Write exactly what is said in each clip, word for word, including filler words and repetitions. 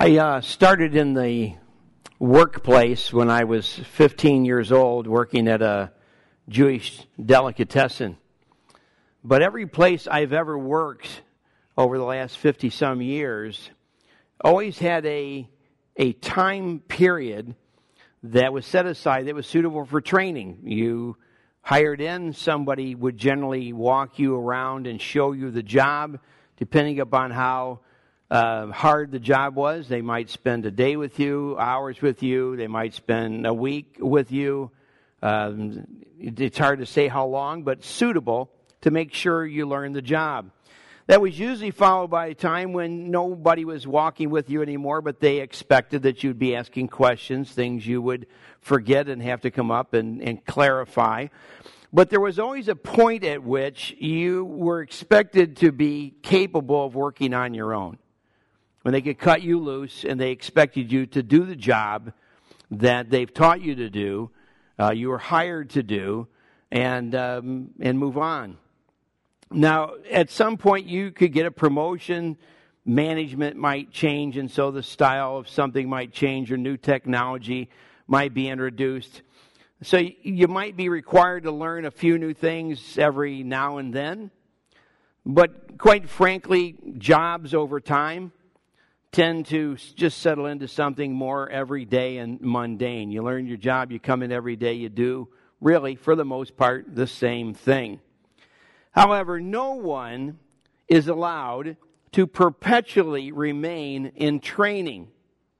I uh, started in the workplace when I was fifteen years old, working at a Jewish delicatessen. But every place I've ever worked over the last fifty-some years always had a, a time period that was set aside that was suitable for training. You hired in, somebody would generally walk you around and show you the job, depending upon how Uh, hard the job was. They might spend a day with you, hours with you. They might spend a week with you. Um, it's hard to say how long, but suitable to make sure you learn the job. That was usually followed by a time when nobody was walking with you anymore, but they expected that you'd be asking questions, things you would forget and have to come up and, and clarify. But there was always a point at which you were expected to be capable of working on your own, when they could cut you loose and they expected you to do the job that they've taught you to do, uh, you were hired to do, and um, and move on. Now, at some point, you could get a promotion, management might change, and so the style of something might change, or new technology might be introduced. So you might be required to learn a few new things every now and then. But quite frankly, jobs over time tend to just settle into something more everyday and mundane. You learn your job, you come in every day, you do, really, for the most part, the same thing. However, no one is allowed to perpetually remain in training.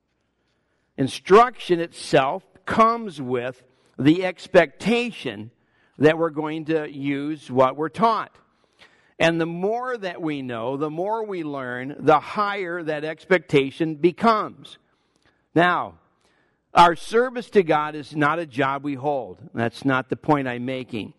Instruction itself comes with the expectation that we're going to use what we're taught. And the more that we know, the more we learn, the higher that expectation becomes. Now, our service to God is not a job we hold. That's not the point I'm making.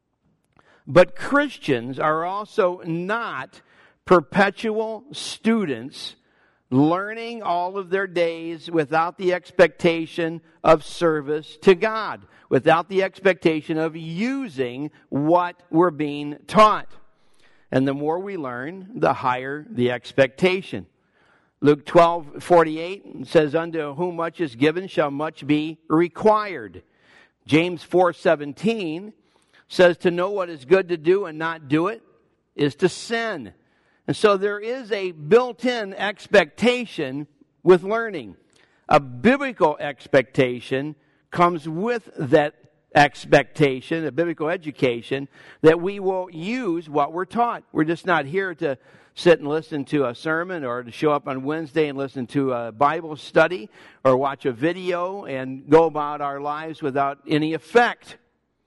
But Christians are also not perpetual students learning all of their days without the expectation of service to God, without the expectation of using what we're being taught. And the more we learn, the higher the expectation. Luke twelve forty-eight says, "Unto whom much is given shall much be required." James four seventeen says, "To know what is good to do and not do it is to sin." And so there is a built-in expectation with learning. A biblical expectation comes with that expectation, a biblical education, that we will use what we're taught. We're just not here to sit and listen to a sermon, or to show up on Wednesday and listen to a Bible study, or watch a video and go about our lives without any effect.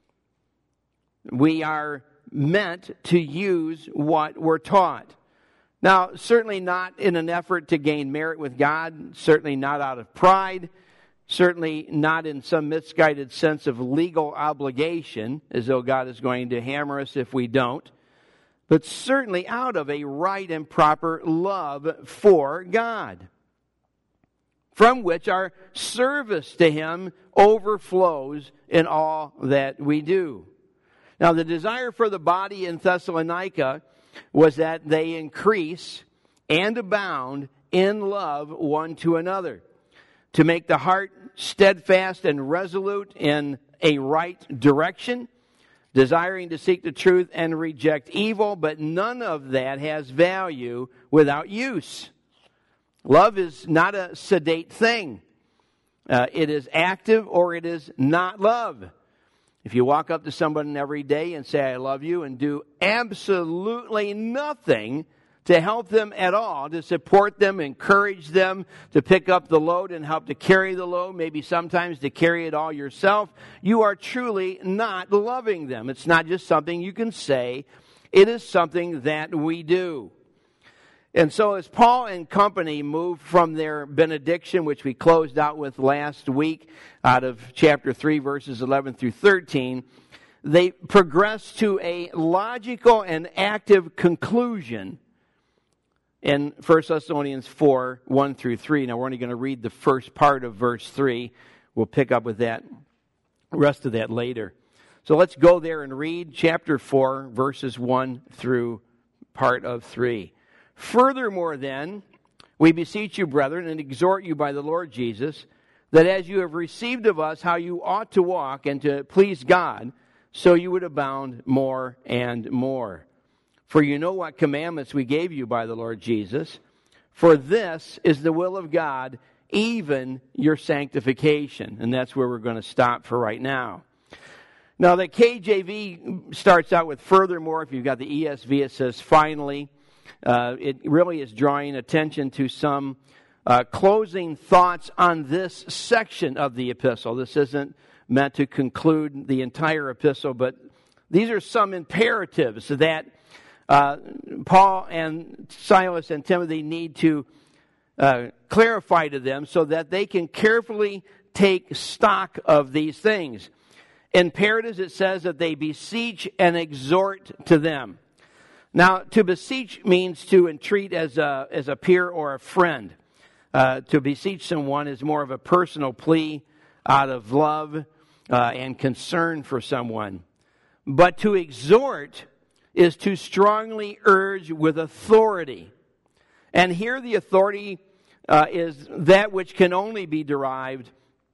We are meant to use what we're taught. Now, certainly not in an effort to gain merit with God, certainly not out of pride, certainly not in some misguided sense of legal obligation, as though God is going to hammer us if we don't, but certainly out of a right and proper love for God, from which our service to Him overflows in all that we do. Now, the desire for the body in Thessalonica was that they increase and abound in love one to another, to make the heart steadfast and resolute in a right direction, desiring to seek the truth and reject evil, but none of that has value without use. Love is not a sedate thing. Uh, it is active, or it is not love. If you walk up to someone every day and say, "I love you," and do absolutely nothing to help them at all, to support them, encourage them to pick up the load and help to carry the load, maybe sometimes to carry it all yourself, you are truly not loving them. It's not just something you can say. It is something that we do. And so as Paul and company moved from their benediction, which we closed out with last week out of chapter three, verses eleven through thirteen, they progressed to a logical and active conclusion in First Thessalonians four, one through three. Now, we're only going to read the first part of verse three. We'll pick up with that, rest of that later. So let's go there and read chapter four, verses one through part of three. "Furthermore then, We beseech you, brethren, and exhort you by the Lord Jesus, that as you have received of us how you ought to walk and to please God, so you would abound more and more. For you know what commandments we gave you by the Lord Jesus. For this is the will of God, even your sanctification. And that's where we're going to stop for right now. Now, the K J V starts out with furthermore. If you've got the E S V, it says finally. Uh, it really is drawing attention to some uh, closing thoughts on this section of the epistle. This isn't meant to conclude the entire epistle, but these are some imperatives that uh, Paul and Silas and Timothy need to uh, clarify to them so that they can carefully take stock of these things. Imperatives, it says that they beseech and exhort to them. Now, to beseech means to entreat as a, as a peer or a friend. Uh, to beseech someone is more of a personal plea out of love uh, and concern for someone. But to exhort is to strongly urge with authority. And here the authority uh, is that which can only be derived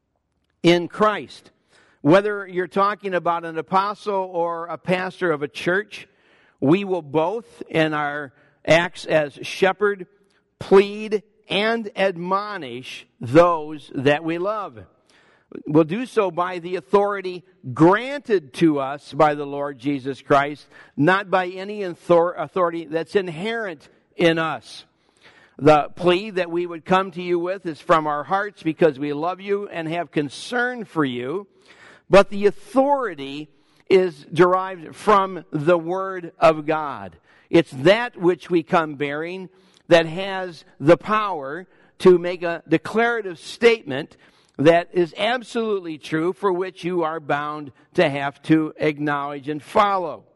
in Christ. Whether you're talking about an apostle or a pastor of a church, we will both, in our acts as shepherd, plead and admonish those that we love. We'll do so by the authority granted to us by the Lord Jesus Christ, not by any authority that's inherent in us. The plea that we would come to you with is from our hearts because we love you and have concern for you. But the authority is derived from the Word of God. It's that which we come bearing that has the power to make a declarative statement that is absolutely true, for which you are bound to have to acknowledge and follow.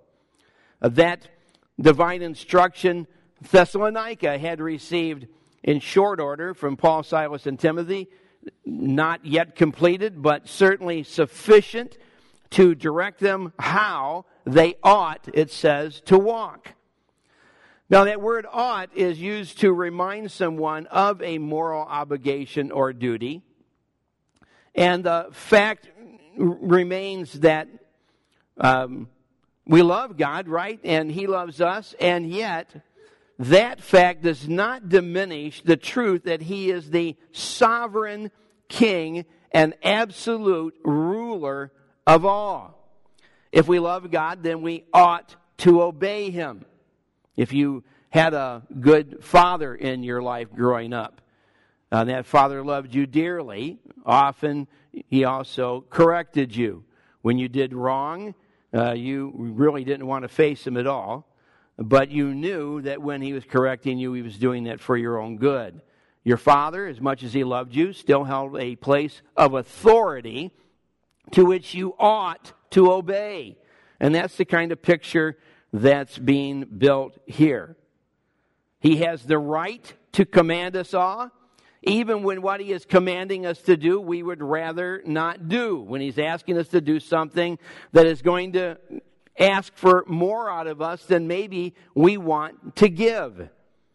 That divine instruction Thessalonica had received in short order from Paul, Silas, and Timothy, not yet completed, but certainly sufficient to direct them how they ought, it says, to walk. Now, that word ought is used to remind someone of a moral obligation or duty. And the fact remains that um, we love God, right? And He loves us. And yet, that fact does not diminish the truth that He is the sovereign King and absolute ruler of all. If we love God, then we ought to obey Him. If you had a good father in your life growing up, uh, that father loved you dearly, often he also corrected you. When you did wrong, uh, you really didn't want to face him at all. But you knew that when he was correcting you, he was doing that for your own good. Your father, as much as he loved you, still held a place of authority to which you ought to obey. And that's the kind of picture that's being built here. He has the right to command us all, even when what he is commanding us to do, we would rather not do. When he's asking us to do something that is going to ask for more out of us than maybe we want to give.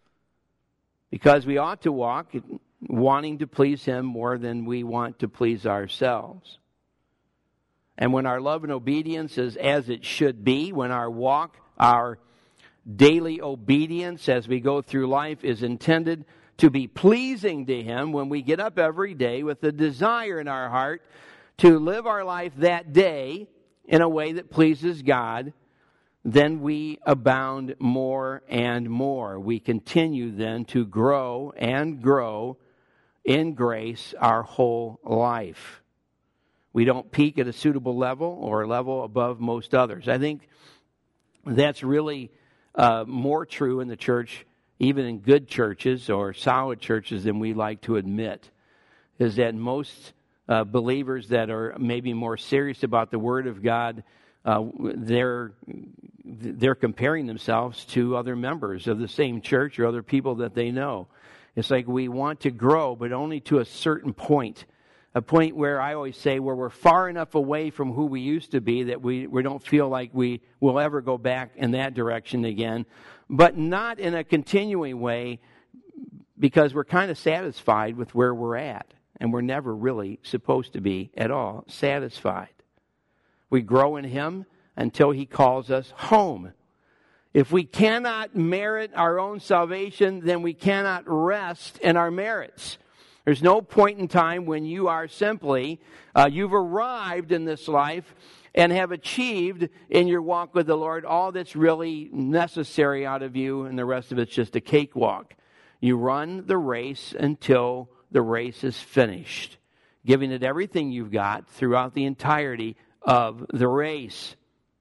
Because we ought to walk wanting to please Him more than we want to please ourselves. And when our love and obedience is as it should be, when our walk, our daily obedience as we go through life is intended to be pleasing to Him, when we get up every day with a desire in our heart to live our life that day in a way that pleases God, then we abound more and more. We continue then to grow and grow in grace our whole life. We don't peak at a suitable level or a level above most others. I think that's really uh, more true in the church, even in good churches or solid churches, than we like to admit, is that most uh, believers that are maybe more serious about the Word of God, uh, they're they're comparing themselves to other members of the same church or other people that they know. It's like we want to grow, but only to a certain point. A point where I always say where we're far enough away from who we used to be that we, we don't feel like we will ever go back in that direction again. But not in a continuing way, because we're kind of satisfied with where we're at. And we're never really supposed to be at all satisfied. We grow in Him until He calls us home. If we cannot merit our own salvation, then we cannot rest in our merits. There's no point in time when you are simply, uh, you've arrived in this life and have achieved in your walk with the Lord all that's really necessary out of you, and the rest of it's just a cakewalk. You run the race until the race is finished, giving it everything you've got throughout the entirety of the race.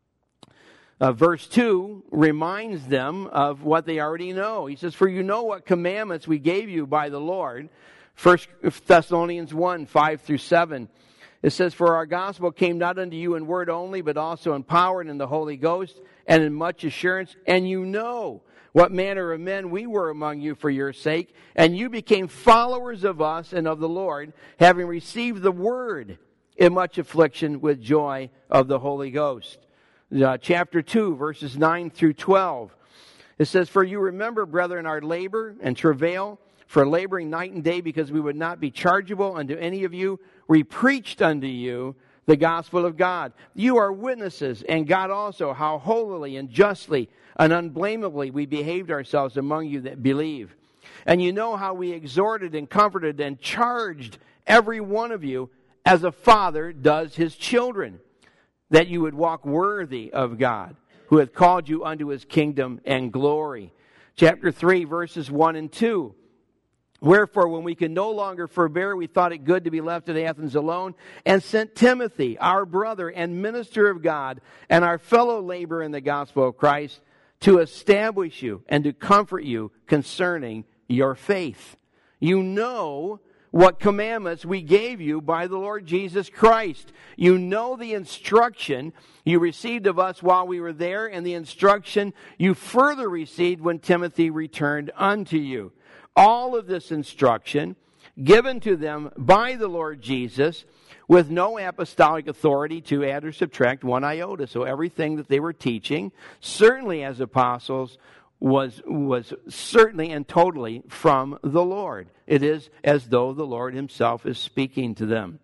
Uh, verse two reminds them of what they already know. He says, "For you know what commandments we gave you by the Lord." First Thessalonians one, five through seven. It says, "For our gospel came not unto you in word only, but also in power and in the Holy Ghost, and in much assurance. And you know what manner of men we were among you for your sake. And you became followers of us and of the Lord, having received the word in much affliction with joy of the Holy Ghost." Uh, chapter two, verses nine through twelve. It says, "For you remember, brethren, our labor and travail, for laboring night and day, because we would not be chargeable unto any of you. We preached unto you the gospel of God. You are witnesses, and God also, how holily and justly and unblameably we behaved ourselves among you that believe. And you know how we exhorted and comforted and charged every one of you as a father does his children, that you would walk worthy of God, who hath called you unto His kingdom and glory." Chapter three, verses one and two. "Wherefore, when we could no longer forbear, we thought it good to be left at Athens alone, and sent Timothy, our brother and minister of God, and our fellow laborer in the gospel of Christ, to establish you and to comfort you concerning your faith. You know what commandments we gave you by the Lord Jesus Christ. You know the instruction you received of us while we were there, and the instruction you further received when Timothy returned unto you. All of this instruction given to them by the Lord Jesus, with no apostolic authority to add or subtract one iota." So everything that they were teaching, certainly as apostles, was was certainly and totally from the Lord. It is as though the Lord Himself is speaking to them.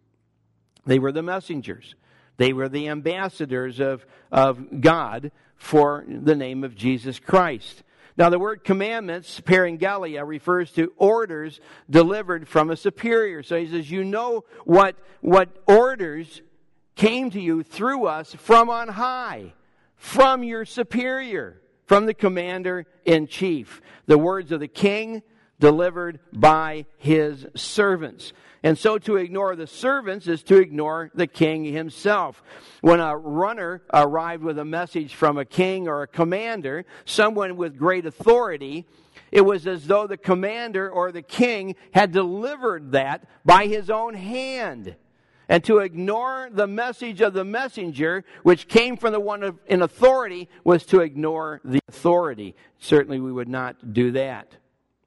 They were the messengers. They were the ambassadors of, of God for the name of Jesus Christ. Now, the word commandments, parangelia, refers to orders delivered from a superior. So he says, you know what, what orders came to you through us from on high, from your superior, from the commander-in-chief. The words of the king delivered by his servants. And so to ignore the servants is to ignore the king himself. When a runner arrived with a message from a king or a commander, someone with great authority, it was as though the commander or the king had delivered that by his own hand. And to ignore the message of the messenger, which came from the one in authority, was to ignore the authority. Certainly we would not do that.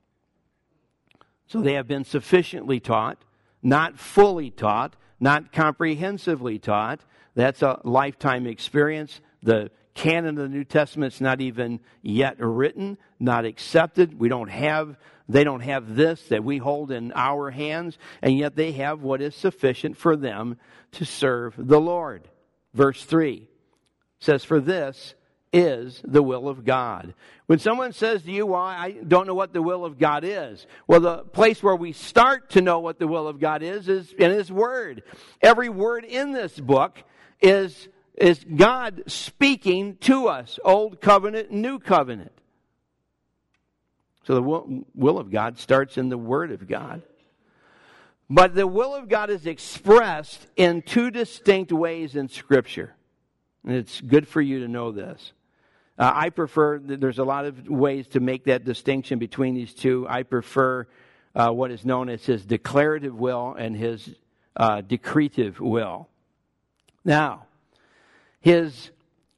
So they have been sufficiently taught, not fully taught, not comprehensively taught. That's a lifetime experience. The canon of the New Testament is not even yet written, not accepted. We don't have, they don't have this that we hold in our hands, and yet they have what is sufficient for them to serve the Lord. Verse three says, "For this is the will of God." When someone says to you, well, I don't know what the will of God is. Well, the place where we start to know what the will of God is is in His Word. Every word in this book is, is God speaking to us, Old Covenant, New Covenant. So the will, will of God starts in the Word of God. But the will of God is expressed in two distinct ways in Scripture. And it's good for you to know this. Uh, I prefer, there's a lot of ways to make that distinction between these two. I prefer uh, what is known as His declarative will and His uh, decretive will. Now, His,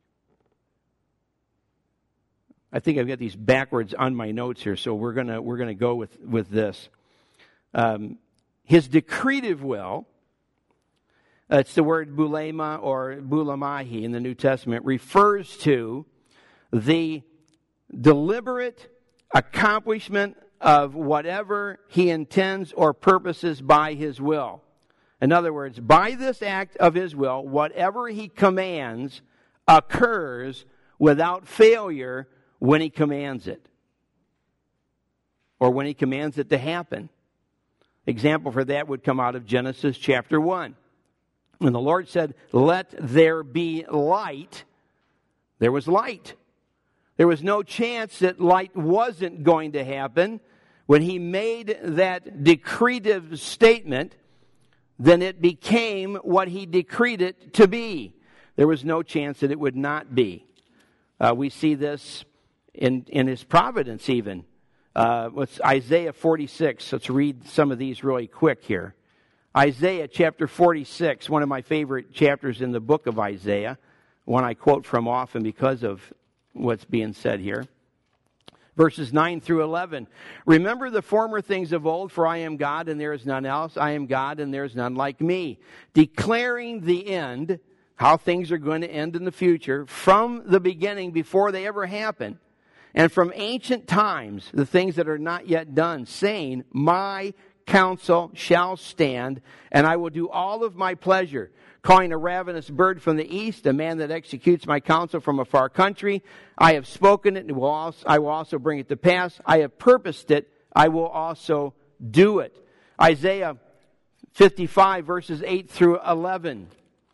I think I've got these backwards on my notes here, so we're gonna we're gonna go with with this. Um, his decretive will. It's the word bulema or bulamahi in the New Testament, refers to the deliberate accomplishment of whatever he intends or purposes by his will. In other words, by this act of his will, whatever he commands occurs without failure when he commands it, or when he commands it to happen. Example for that would come out of Genesis chapter one. When the Lord said, "Let there be light," there was light. There was no chance that light wasn't going to happen. When he made that decretive statement, then it became what he decreed it to be. There was no chance that it would not be. Uh, we see this in, in his providence even. Uh, it's Isaiah forty-six. Let's read some of these really quick here. Isaiah chapter forty-six, one of my favorite chapters in the book of Isaiah, one I quote from often because of what's being said here. Verses nine through eleven. Remember the former things of old, for I am God and there is none else. I am God and there is none like me. Declaring the end, how things are going to end in the future, from the beginning before they ever happen. And from ancient times, the things that are not yet done, saying, my counsel shall stand, and I will do all of my pleasure. Calling a ravenous bird from the east, a man that executes my counsel from a far country. I have spoken it, and will also, I will also bring it to pass. I have purposed it, I will also do it. Isaiah fifty-five, verses eight through eleven.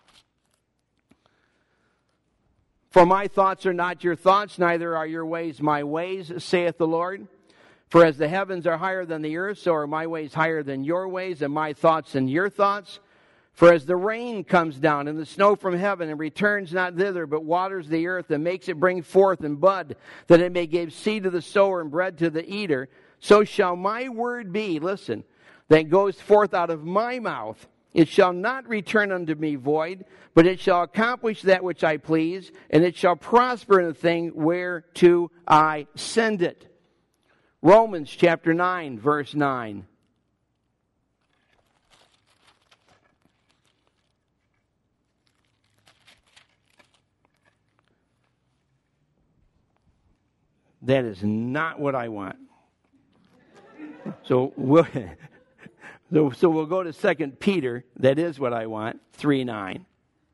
For my thoughts are not your thoughts, neither are your ways my ways, saith the Lord. For as the heavens are higher than the earth, so are my ways higher than your ways, and my thoughts than your thoughts. For as the rain comes down and the snow from heaven, and returns not thither, but waters the earth, and makes it bring forth and bud, that it may give seed to the sower and bread to the eater, so shall my word be, listen, that goes forth out of my mouth. It shall not return unto me void, but it shall accomplish that which I please, and it shall prosper in the thing whereto I send it. Romans chapter nine, verse nine. That is not what I want. So we'll, so, so we'll go to Second Peter. That is what I want, three nine.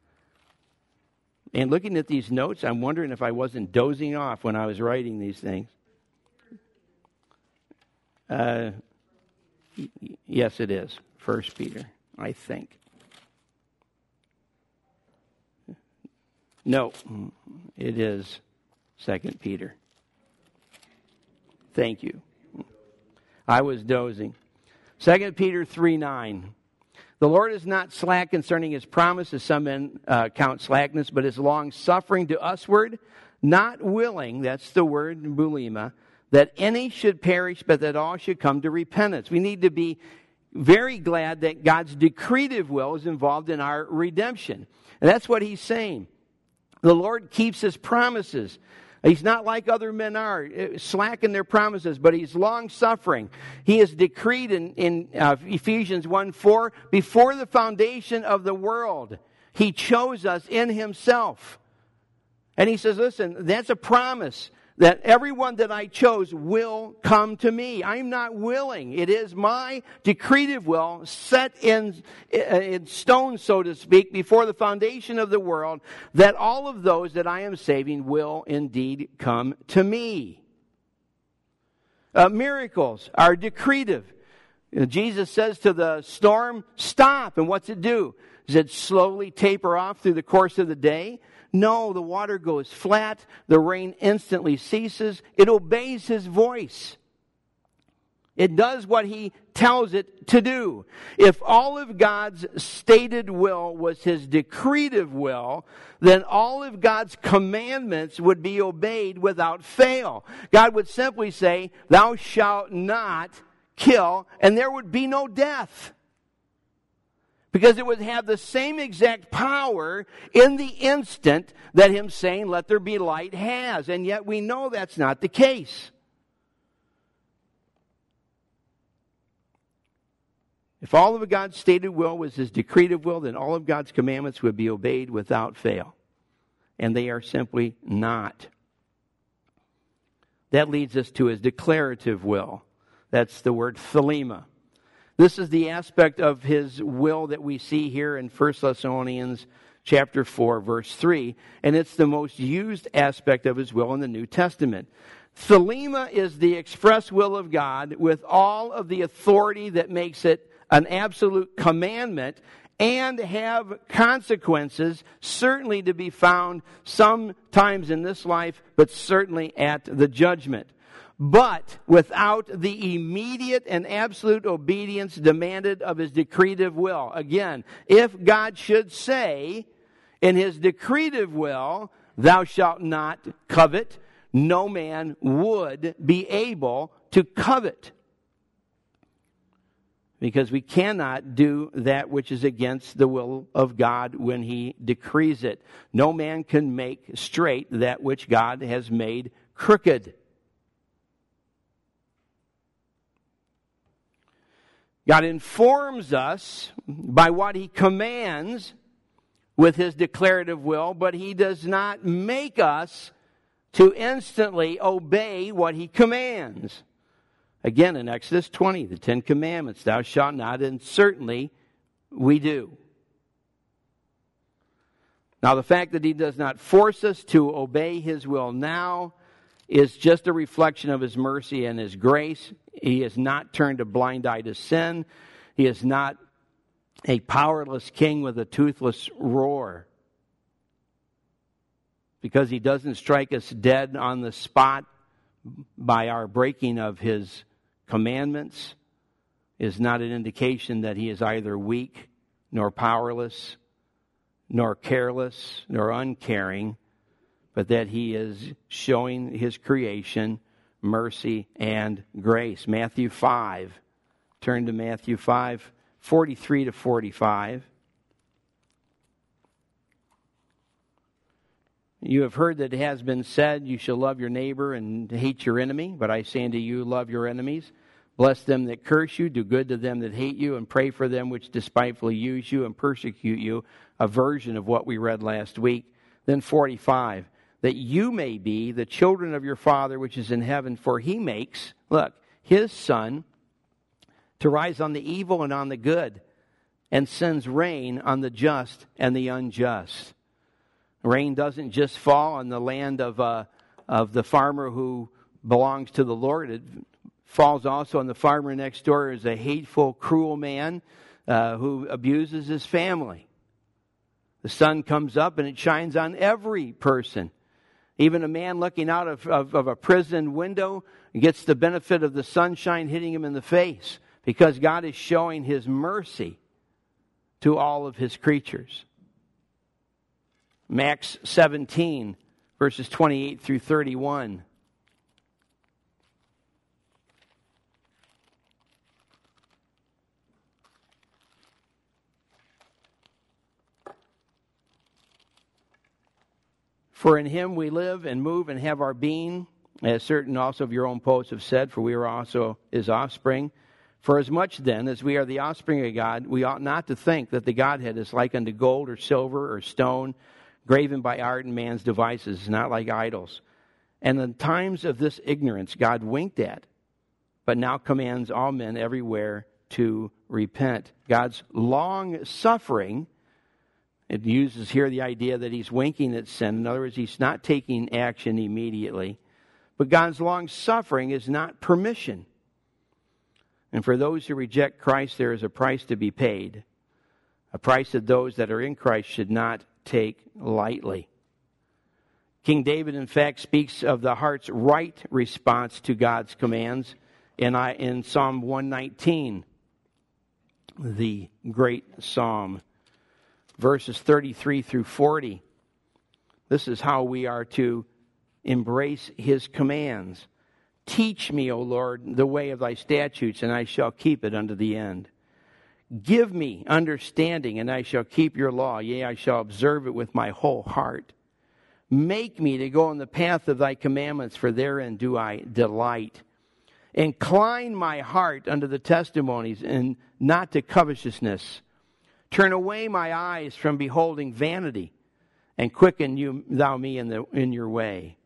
And looking at these notes, I'm wondering if I wasn't dozing off when I was writing these things. Uh, yes, it is. First Peter, I think. No, it is Second Peter. Thank you. I was dozing. Second Peter three nine. The Lord is not slack concerning his promise, as some men uh, count slackness, but is long-suffering to usward, not willing, that's the word bulima, that any should perish, but that all should come to repentance. We need to be very glad that God's decretive will is involved in our redemption. And that's what he's saying. The Lord keeps his promises. He's not like other men are, slack in their promises, but he's long-suffering. He has decreed in, in uh, Ephesians one four, before the foundation of the world, he chose us in himself. And he says, listen, that's a promise that everyone that I chose will come to me. I'm not willing. It is my decretive will set in, in stone, so to speak, before the foundation of the world, that all of those that I am saving will indeed come to me. Uh, miracles are decretive. Jesus says to the storm, stop. And what's it do? Does it slowly taper off through the course of the day? No, the water goes flat. The rain instantly ceases. It obeys his voice. It does what he tells it to do. If all of God's stated will was his decretive will, then all of God's commandments would be obeyed without fail. God would simply say, thou shalt not kill, and there would be no death. Because it would have the same exact power in the instant that him saying, let there be light has. And yet we know that's not the case. If all of God's stated will was his decretive will, then all of God's commandments would be obeyed without fail. And they are simply not. That leads us to his declarative will. That's the word thelema. This is the aspect of his will that we see here in First Thessalonians chapter four, verse three. And it's the most used aspect of his will in the New Testament. Thelema is the express will of God with all of the authority that makes it an absolute commandment and have consequences, certainly to be found sometimes in this life, but certainly at the judgment. But without the immediate and absolute obedience demanded of his decretive will. Again, if God should say in his decretive will, thou shalt not covet, no man would be able to covet. Because we cannot do that which is against the will of God when he decrees it. No man can make straight that which God has made crooked. God informs us by what he commands with his declarative will, but he does not make us to instantly obey what he commands. Again, in Exodus twenty, the Ten Commandments, thou shalt not, and certainly we do. Now, the fact that he does not force us to obey his will now is just a reflection of his mercy and his grace. He has not turned a blind eye to sin. He is not a powerless king with a toothless roar. Because he doesn't strike us dead on the spot by our breaking of his commandments is not an indication that he is either weak, nor powerless, nor careless, nor uncaring, but that he is showing his creation mercy and grace. Matthew five. Turn to Matthew five, forty-three to forty-five. You have heard that it has been said, you shall love your neighbor and hate your enemy. But I say unto you, love your enemies. Bless them that curse you. Do good to them that hate you. And pray for them which despitefully use you and persecute you. A version of what we read last week. Then forty-five. That you may be the children of your Father which is in heaven. For he makes, look, his sun to rise on the evil and on the good. And sends rain on the just and the unjust. Rain doesn't just fall on the land of uh, of the farmer who belongs to the Lord. It falls also on the farmer next door who is a hateful, cruel man uh, who abuses his family. The sun comes up and it shines on every person. Even a man looking out of, of, of a prison window gets the benefit of the sunshine hitting him in the face because God is showing his mercy to all of his creatures. Acts seventeen, verses twenty-eight through thirty-one. For in him we live and move and have our being, as certain also of your own poets have said, for we are also his offspring. For as much then as we are the offspring of God, we ought not to think that the Godhead is like unto gold or silver or stone, graven by art and man's devices, not like idols. And the times of this ignorance God winked at, but now commands all men everywhere to repent. God's long suffering, it uses here the idea that he's winking at sin. In other words, he's not taking action immediately. But God's long suffering is not permission. And for those who reject Christ, there is a price to be paid. A price that those that are in Christ should not take lightly. King David, in fact, speaks of the heart's right response to God's commands in, in Psalm one nineteen, the great psalm, verses thirty-three through forty. This is how we are to embrace his commands. Teach me, O Lord, the way of thy statutes, and I shall keep it unto the end. Give me understanding, and I shall keep your law. Yea, I shall observe it with my whole heart. Make me to go in the path of thy commandments, for therein do I delight. Incline my heart unto the testimonies, and not to covetousness. Turn away my eyes from beholding vanity, and quicken you, thou me in, the, in your way.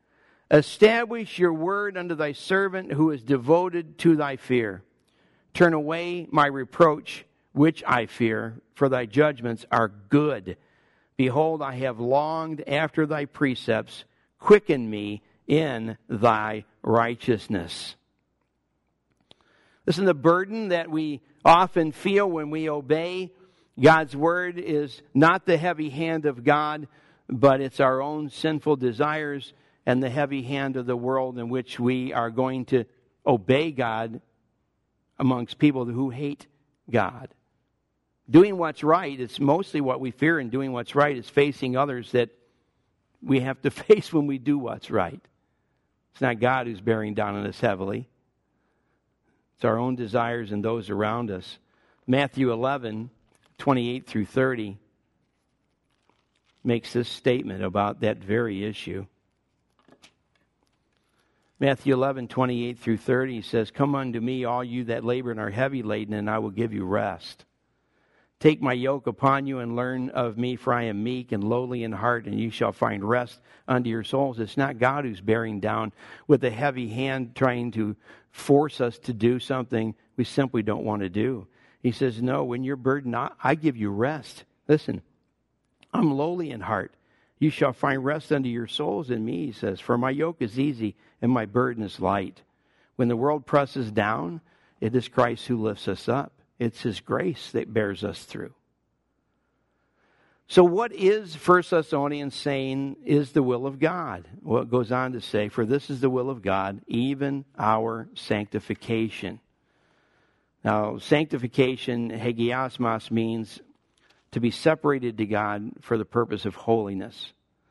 Establish your word unto thy servant who is devoted to thy fear. Turn away my reproach, which I fear, for thy judgments are good. Behold, I have longed after thy precepts. Quicken me in thy righteousness. Listen, the burden that we often feel when we obey God's word is not the heavy hand of God, but it's our own sinful desires and the heavy hand of the world in which we are going to obey God amongst people who hate God. Doing what's right, it's mostly what we fear in doing what's right is facing others that we have to face when we do what's right. It's not God who's bearing down on us heavily. It's our own desires and those around us. Matthew eleven, twenty-eight through thirty makes this statement about that very issue. Matthew eleven, twenty-eight through thirty says, Come unto me, all you that labor and are heavy laden, and I will give you rest. Take my yoke upon you and learn of me, for I am meek and lowly in heart, and you shall find rest unto your souls. It's not God who's bearing down with a heavy hand trying to force us to do something we simply don't want to do. He says, no, when you're burdened, I, I give you rest. Listen, I'm lowly in heart. You shall find rest unto your souls in me, he says, for my yoke is easy and my burden is light. When the world presses down, it is Christ who lifts us up. It's His grace that bears us through. So what is First Thessalonians saying is the will of God? Well, it goes on to say, for this is the will of God, even our sanctification. Now, sanctification, hagiasmos, means to be separated to God for the purpose of holiness.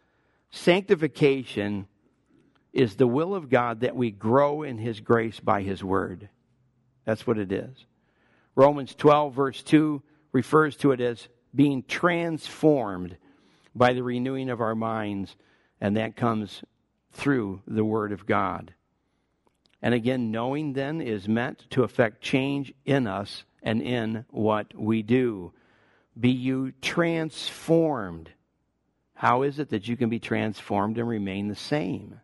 Sanctification is the will of God that we grow in His grace by His word. That's what it is. Romans twelve, verse two, refers to it as being transformed by the renewing of our minds, and that comes through the Word of God. And again, knowing then is meant to affect change in us and in what we do. Be you transformed. How is it that you can be transformed and remain the same?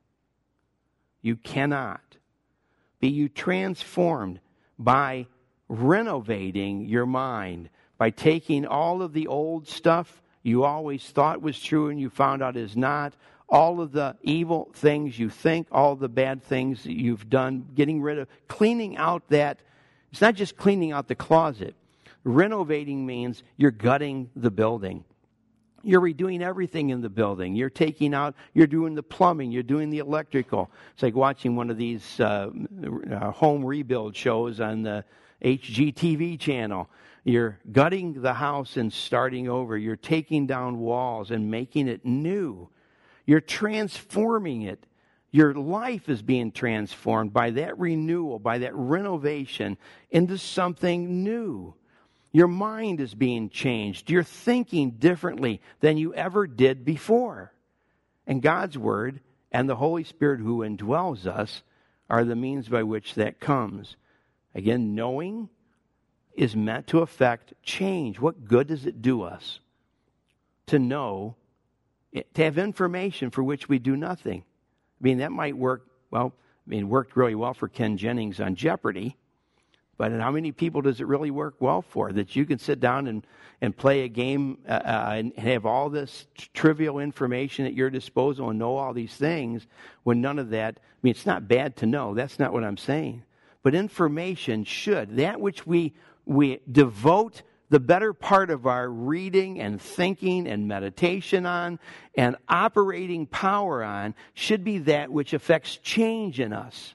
You cannot. Be you transformed by renovating your mind, by taking all of the old stuff you always thought was true and you found out is not, all of the evil things you think, all the bad things that you've done, getting rid of, cleaning out that. It's not just cleaning out the closet. Renovating means you're gutting the building. You're redoing everything in the building. You're taking out, you're doing the plumbing, you're doing the electrical. It's like watching one of these uh, uh, home rebuild shows on the H G T V channel. You're gutting the house and starting over. You're taking down walls and making it new. You're transforming it. Your life is being transformed by that renewal, by that renovation into something new. Your mind is being changed. You're thinking differently than you ever did before. And God's Word and the Holy Spirit who indwells us are the means by which that comes. Again, knowing is meant to affect change. What good does it do us to know, to have information for which we do nothing? I mean, that might work, well, I mean, it worked really well for Ken Jennings on Jeopardy. But how many people does it really work well for? That you can sit down and, and play a game uh, uh, and have all this t- trivial information at your disposal and know all these things when none of that, I mean, it's not bad to know. That's not what I'm saying. But information should, that which we we devote the better part of our reading and thinking and meditation on and operating power on, should be that which affects change in us.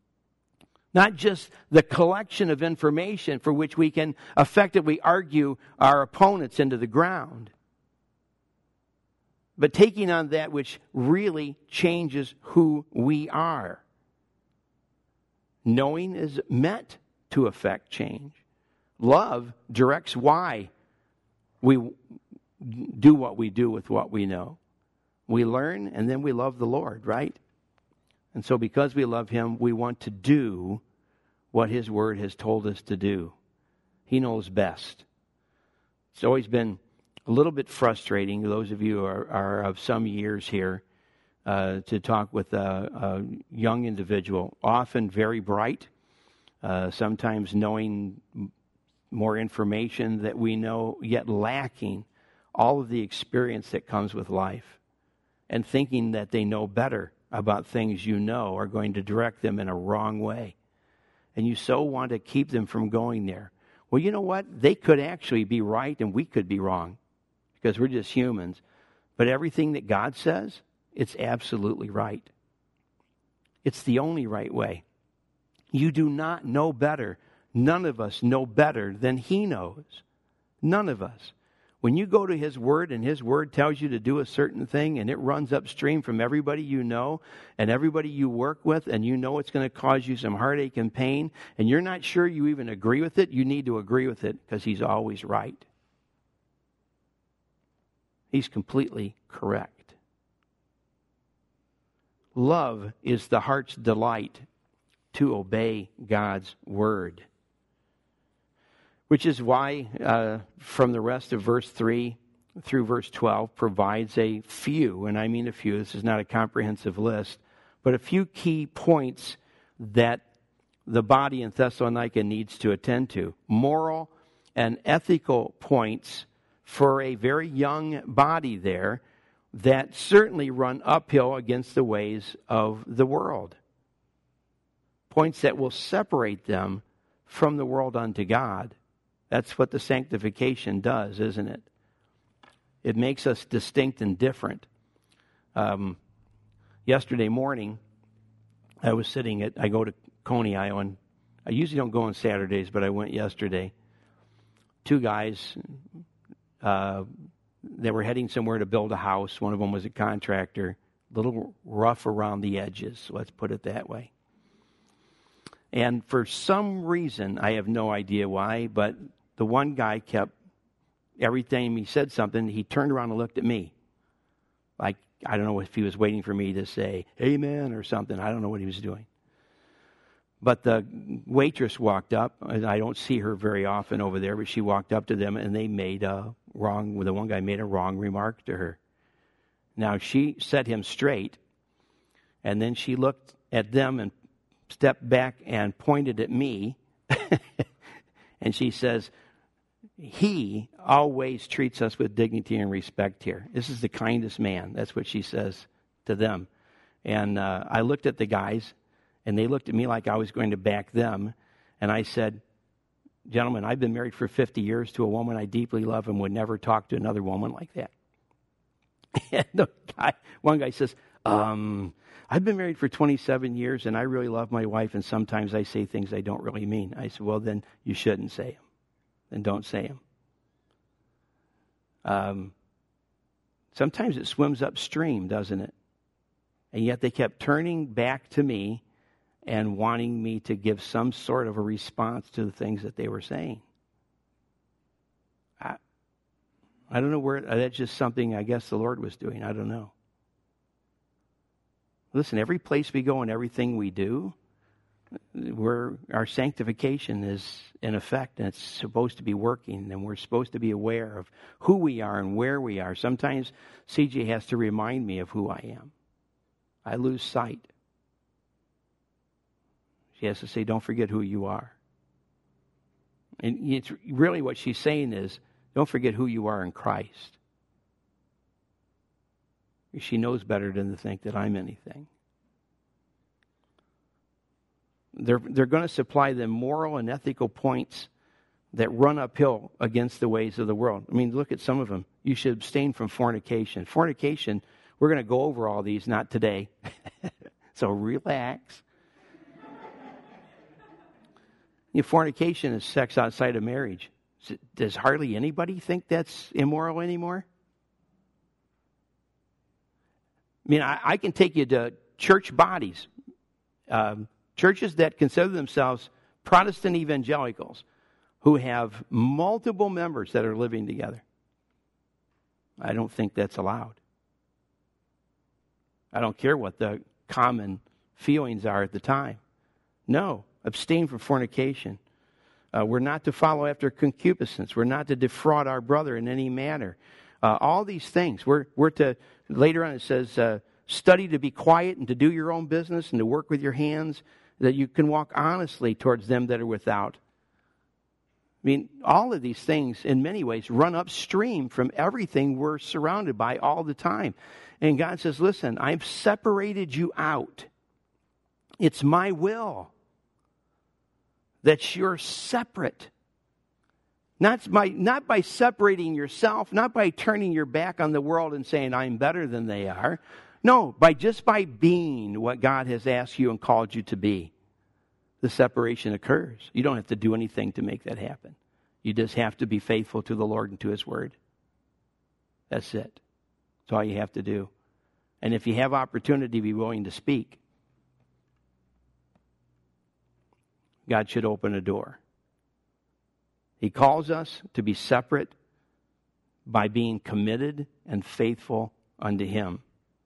Not just the collection of information for which we can effectively argue our opponents into the ground, but taking on that which really changes who we are. Knowing is meant to affect change. Love directs why we do what we do with what we know. We learn and then we love the Lord, right? And so because we love Him, we want to do what His Word has told us to do. He knows best. It's always been a little bit frustrating, those of you who are, are of some years here, uh, to talk with a, a young individual, often very bright, uh, sometimes knowing more information that we know, yet lacking all of the experience that comes with life, and thinking that they know better about things you know are going to direct them in a wrong way. And you so want to keep them from going there. Well, you know what? They could actually be right and we could be wrong because we're just humans. But everything that God says, it's absolutely right. It's the only right way. You do not know better. None of us know better than He knows. None of us. When you go to His Word and His Word tells you to do a certain thing and it runs upstream from everybody you know and everybody you work with and you know it's going to cause you some heartache and pain and you're not sure you even agree with it, you need to agree with it because He's always right. He's completely correct. Love is the heart's delight to obey God's Word. Which is why, uh, from the rest of verse three through verse twelve, provides a few, and I mean a few, this is not a comprehensive list, but a few key points that the body in Thessalonica needs to attend to. Moral and ethical points for a very young body there that certainly run uphill against the ways of the world. Points that will separate them from the world unto God. That's what the sanctification does, isn't it? It makes us distinct and different. Um, yesterday morning, I was sitting at, I go to Coney Island. I usually don't go on Saturdays, but I went yesterday. Two guys, uh, they were heading somewhere to build a house. One of them was a contractor, a little rough around the edges, let's put it that way. And for some reason, I have no idea why, but the one guy kept, every time he said something, he turned around and looked at me. Like, I don't know if he was waiting for me to say, amen, or something. I don't know what he was doing. But the waitress walked up, and I don't see her very often over there, but she walked up to them, and they made a wrong, the one guy made a wrong remark to her. Now, she set him straight, and then she looked at them and stepped back and pointed at me, and she says, he always treats us with dignity and respect here. This is the kindest man. That's what she says to them. And uh, I looked at the guys, and they looked at me like I was going to back them. And I said, gentlemen, I've been married for fifty years to a woman I deeply love and would never talk to another woman like that. And the guy, one guy says, um... I've been married for twenty-seven years, and I really love my wife, and sometimes I say things I don't really mean. I said, well, then you shouldn't say them. Then don't say them. Um, sometimes it swims upstream, doesn't it? And yet they kept turning back to me and wanting me to give some sort of a response to the things that they were saying. I, I don't know where, that's just something I guess the Lord was doing. I don't know. Listen, every place we go and everything we do, we're, our sanctification is in effect, and it's supposed to be working, and we're supposed to be aware of who we are and where we are. Sometimes C J has to remind me of who I am. I lose sight. She has to say, don't forget who you are. And it's really what she's saying is, don't forget who you are in Christ. She knows better than to think that I'm anything. They're, they're going to supply them moral and ethical points that run uphill against the ways of the world. I mean, look at some of them. You should abstain from fornication. Fornication, we're going to go over all these, not today. So relax. You know, fornication is sex outside of marriage. Does hardly anybody think that's immoral anymore? I mean, I, I can take you to church bodies, um, churches that consider themselves Protestant evangelicals who have multiple members that are living together. I don't think that's allowed. I don't care what the common feelings are at the time. No, abstain from fornication. Uh, we're not to follow after concupiscence. We're not to defraud our brother in any manner. Uh, all these things. We're we're to, later on it says, uh, study to be quiet and to do your own business and to work with your hands, that you can walk honestly towards them that are without. I mean, all of these things, in many ways, run upstream from everything we're surrounded by all the time. And God says, listen, I've separated you out. It's my will that you're separate. Not by, not by separating yourself, not by turning your back on the world and saying, I'm better than they are. No, by just by being what God has asked you and called you to be. The separation occurs. You don't have to do anything to make that happen. You just have to be faithful to the Lord and to His Word. That's it. That's all you have to do. And if you have opportunity, be willing to speak. God should open a door. He calls us to be separate by being committed and faithful unto Him.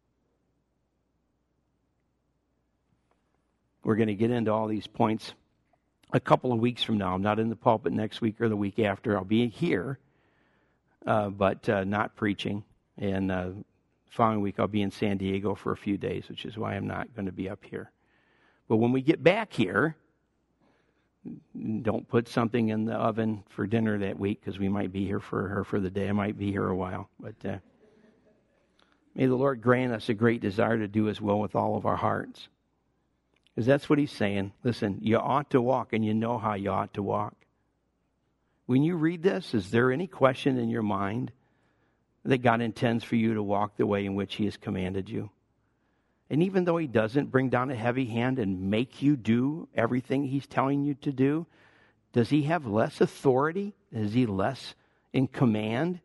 We're going to get into all these points a couple of weeks from now. I'm not in the pulpit next week or the week after. I'll be here, uh, but uh, not preaching. And uh, following week I'll be in San Diego for a few days, which is why I'm not going to be up here. But when we get back here, don't put something in the oven for dinner that week, because we might be here for her for the day. I might be here a while. But uh, may the Lord grant us a great desire to do His will with all of our hearts. Because that's what He's saying. Listen, you ought to walk, and you know how you ought to walk. When you read this, is there any question in your mind that God intends for you to walk the way in which He has commanded you? And even though He doesn't bring down a heavy hand and make you do everything He's telling you to do, does He have less authority? Is He less in command?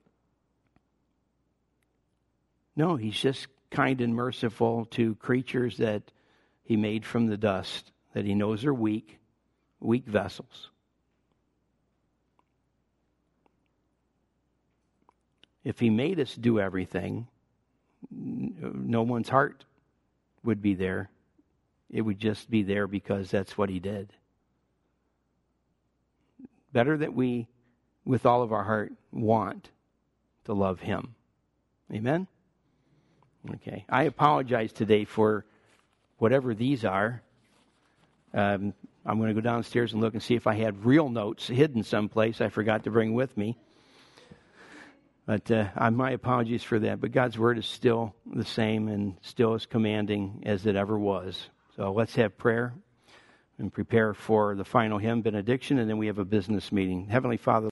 No, He's just kind and merciful to creatures that He made from the dust, that He knows are weak, weak vessels. If He made us do everything, no one's heart would be there. It would just be there because that's what He did. Better that we, with all of our heart, want to love Him. Amen? Okay. I apologize today for whatever these are. Um, I'm going to go downstairs and look and see if I had real notes hidden someplace I forgot to bring with me. But uh, my apologies for that. But God's Word is still the same and still as commanding as it ever was. So let's have prayer and prepare for the final hymn benediction, and then we have a business meeting. Heavenly Father,